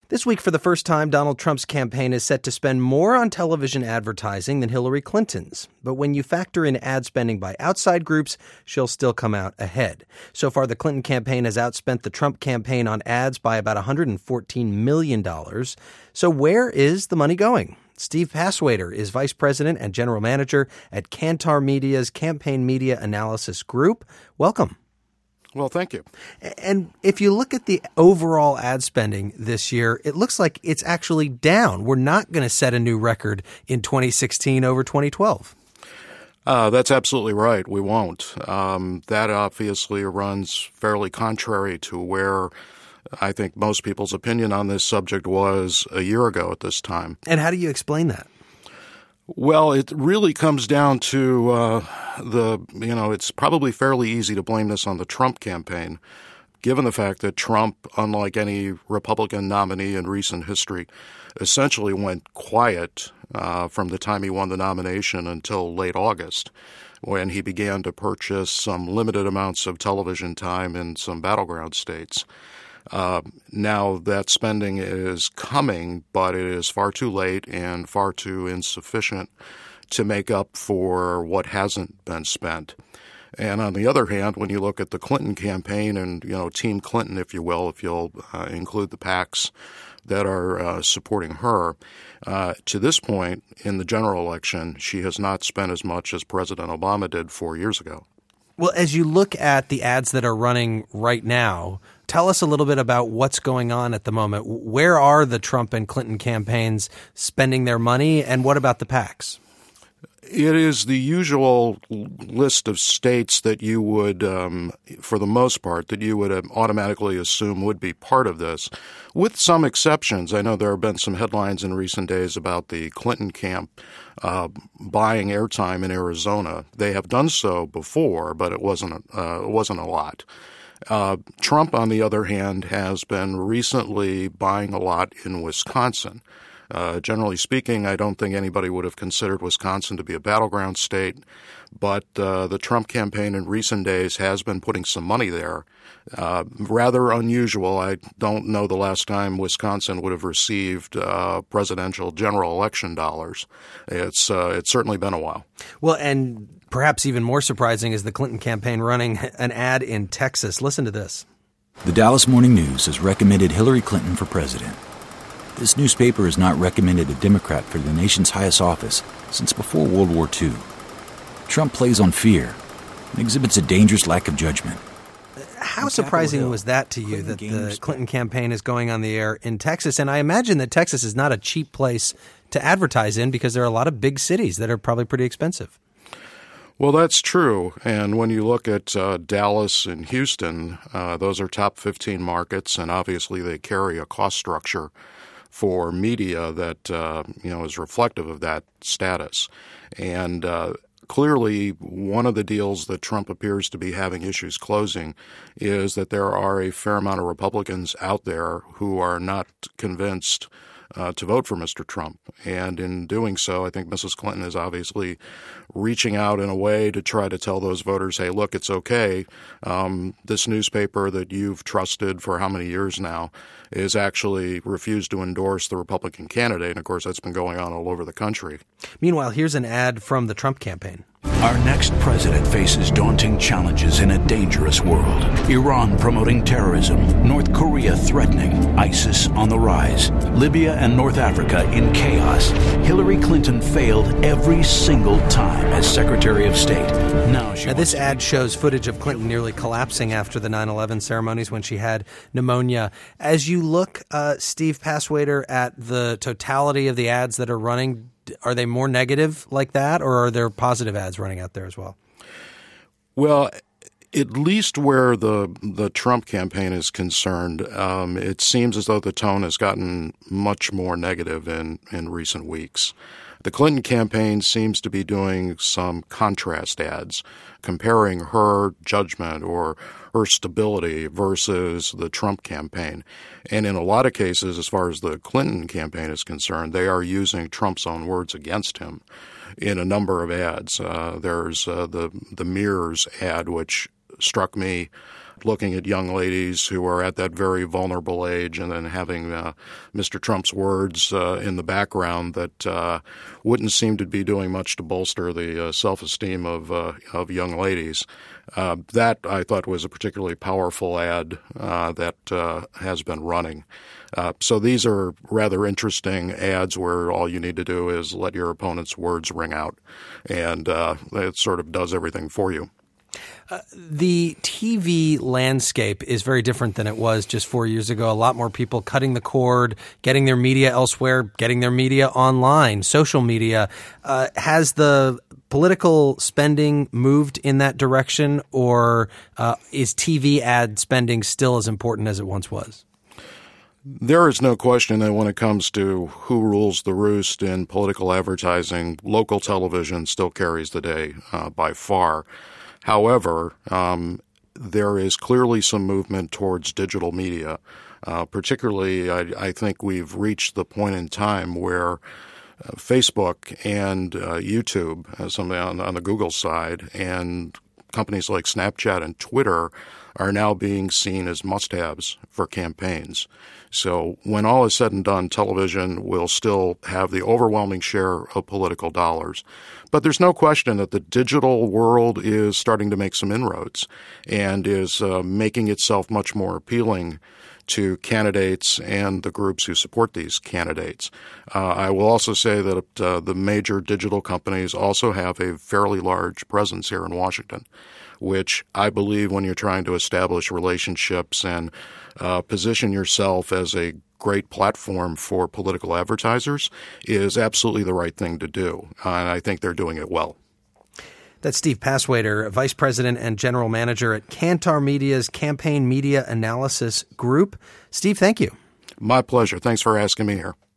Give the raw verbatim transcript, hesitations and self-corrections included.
This week, for the first time, Donald Trump's campaign is set to spend more on television advertising than Hillary Clinton's. But when you factor in ad spending by outside groups, she'll still come out ahead. So far, the Clinton campaign has outspent the Trump campaign on ads by about one hundred fourteen million dollars. So where is the money going? Steve Passwaiter is vice president and general manager at Kantar Media's Campaign Media Analysis Group. Welcome. Well, thank you. And if you look at the overall ad spending this year, it looks like it's actually down. We're not going to set a new record in twenty sixteen over twenty twelve. Uh, that's absolutely right. We won't. Um, that obviously runs fairly contrary to where I think most people's opinion on this subject was a year ago at this time. And how do you explain that? Well, it really comes down to uh, the, you know, it's probably fairly easy to blame this on the Trump campaign, given the fact that Trump, unlike any Republican nominee in recent history, essentially went quiet uh, from the time he won the nomination until late August, when he began to purchase some limited amounts of television time in some battleground states. Uh, now that spending is coming, but it is far too late and far too insufficient to make up for what hasn't been spent. And on the other hand, when you look at the Clinton campaign and, you know, Team Clinton, if you will, if you'll uh, include the PACs that are uh, supporting her, uh, to this point in the general election, she has not spent as much as President Obama did four years ago. Well, as you look at the ads that are running right now, tell us a little bit about what's going on at the moment. Where are the Trump and Clinton campaigns spending their money, and what about the PACs? It is the usual list of states that you would, um, for the most part, that you would automatically assume would be part of this, with some exceptions. I know there have been some headlines in recent days about the Clinton camp uh, buying airtime in Arizona. They have done so before, but it wasn't uh, it wasn't a lot. Uh, Trump, on the other hand, has been recently buying a lot in Wisconsin. Uh, generally speaking, I don't think anybody would have considered Wisconsin to be a battleground state, but uh, the Trump campaign in recent days has been putting some money there. Uh, rather unusual. I don't know the last time Wisconsin would have received uh, presidential general election dollars. It's uh, it's certainly been a while. Well, and perhaps even more surprising is the Clinton campaign running an ad in Texas. Listen to this. The Dallas Morning News has recommended Hillary Clinton for president. This newspaper has not recommended a Democrat for the nation's highest office since before World War Two. Trump plays on fear and exhibits a dangerous lack of judgment. How surprising was that to you, that the Clinton campaign is going on the air in Texas? And I imagine that Texas is not a cheap place to advertise in because there are a lot of big cities that are probably pretty expensive. Well, that's true. And when you look at uh, Dallas and Houston, uh, those are top fifteen markets, and obviously they carry a cost structure for media that, uh, you know, is reflective of that status. And uh, clearly one of the deals that Trump appears to be having issues closing is that there are a fair amount of Republicans out there who are not convinced Uh, to vote for Mister Trump. And in doing so, I think Missus Clinton is obviously reaching out in a way to try to tell those voters, hey, look, it's okay. Um, this newspaper that you've trusted for how many years now is actually refused to endorse the Republican candidate. And, of course, that's been going on all over the country. Meanwhile, here's an ad from the Trump campaign. Our next president faces daunting challenges in a dangerous world. Iran promoting terrorism, North Korea threatening, ISIS on the rise, Libya and North Africa in chaos. Hillary Clinton failed every single time as Secretary of State. Now, she now this ad shows footage of Clinton nearly collapsing after the nine eleven ceremonies when she had pneumonia. As you look, uh, Steve Passwaiter, at the totality of the ads that are running, are they more negative like that, or are there positive ads running out there as well? Well, at least where the the Trump campaign is concerned, um, it seems as though the tone has gotten much more negative in, in recent weeks. The Clinton campaign seems to be doing some contrast ads, comparing her judgment or her stability versus the Trump campaign. And in a lot of cases, as far as the Clinton campaign is concerned, they are using Trump's own words against him in a number of ads. Uh, there's uh, the, the Mirrors ad, which struck me looking at young ladies who are at that very vulnerable age and then having uh, Mister Trump's words uh, in the background that uh, wouldn't seem to be doing much to bolster the uh, self-esteem of uh, of young ladies. Uh, that, I thought, was a particularly powerful ad uh, that uh, has been running. Uh, so these are rather interesting ads where all you need to do is let your opponent's words ring out, and uh, it sort of does everything for you. Uh, the T V landscape is very different than it was just four years ago. A lot more people cutting the cord, getting their media elsewhere, getting their media online, social media. Uh, has the political spending moved in that direction, or uh, is T V ad spending still as important as it once was? There is no question that when it comes to who rules the roost in political advertising, local television still carries the day uh, by far. However, um, there is clearly some movement towards digital media. Uh, particularly, I, I think we've reached the point in time where uh, Facebook and uh, YouTube, uh, something on, on the Google side, and companies like Snapchat and Twitter are now being seen as must-haves for campaigns. So when all is said and done, television will still have the overwhelming share of political dollars. But there's no question that the digital world is starting to make some inroads and is uh, making itself much more appealing to candidates and the groups who support these candidates. Uh, I will also say that uh, the major digital companies also have a fairly large presence here in Washington, which I believe when you're trying to establish relationships and uh, position yourself as a great platform for political advertisers is absolutely the right thing to do. Uh, and I think they're doing it well. That's Steve Passwaiter, Vice President and General Manager at Kantar Media's Campaign Media Analysis Group. Steve, thank you. My pleasure. Thanks for asking me here.